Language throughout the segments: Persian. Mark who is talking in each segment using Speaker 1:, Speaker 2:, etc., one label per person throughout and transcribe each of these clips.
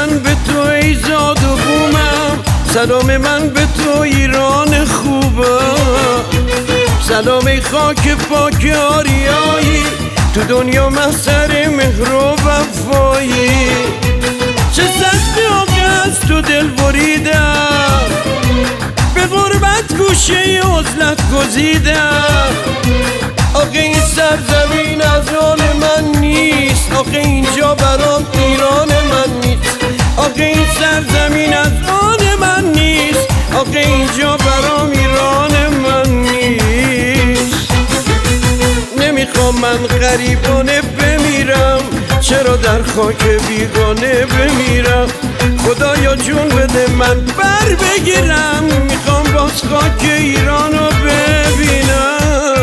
Speaker 1: من به تو ای زاد و بومم، سلام من به تو ایران خوبم. سلام ای خاک پاک آریایی، تو دنیا محضر مهر و وفایی. چه سختی آقا از تو دل بریدم، به غربت گوشه عزلت گزیدم. آقا این سرزمین از آن من نیست، آقا اینجا برام ایران من نیست. آقا این سرزمین از آن من نیست، آقا اینجا برام ایران من نیست. نمیخوام من غریبانه بمیرم، چرا در خاک بیگانه بمیرم. خدایا جون بده من بر بگیرم، میخوام باز خاک ایران رو ببینم.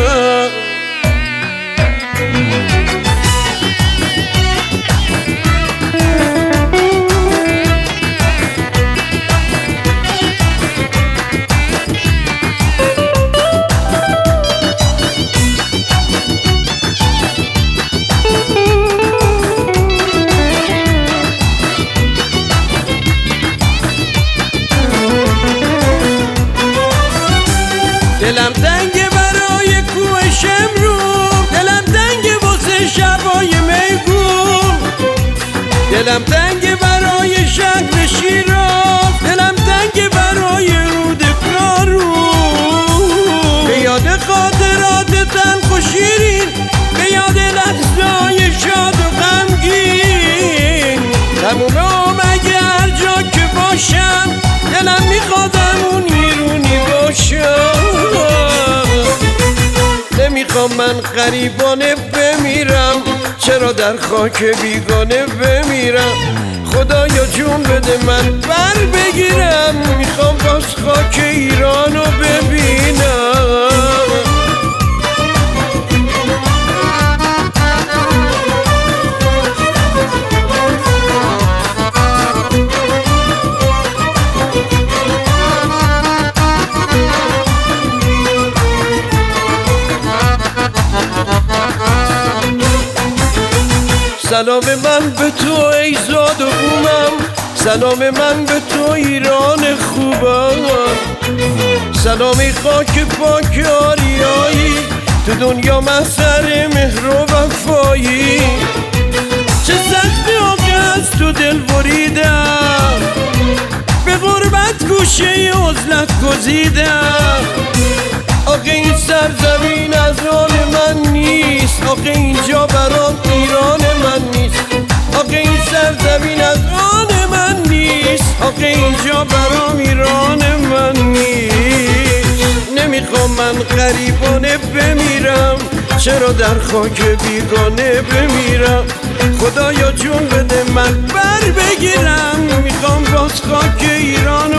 Speaker 1: دلم تنگه برای کوه شمرون، دلم تنگه واسه شبای میگون. دلم تنگه برای شهر شیراز، دلم تنگه برای رود کارون. به یاد خاطرات تلخ و شیرین، به یاد لحظه‌های شاد و غمگین. تمومم اگه هر جا که باشم، دلم میخواد همون ایرونی باشم. نمیخوام من غریبانه بمیرم، چرا در خاک بیگانه بمیرم. خدایا جون بده من بر بگیرم، میخوام باز خاک ایرانو ببینم. سلام من به تو ای زاد و بومم، سلام من به تو ایران خوبم. سلام ای خاک پاک آریایی، تو دنیا محضر مهر و وفایی. چه سختی آقا از تو دل بریدم، به غربت گوشه عزلت گزیدم. آقا این سرزمین از آن من نیست، آقا اینجا برام ایران من نیست. آقا این سرزمین از آن من نیست، آقا اینجا برام ایران من نیست. نمیخوام من غریبانه بمیرم، چرا در خاک بیگانه بمیرم. خدایا جون بده من بر بگیرم، میخوام باز خاک ایران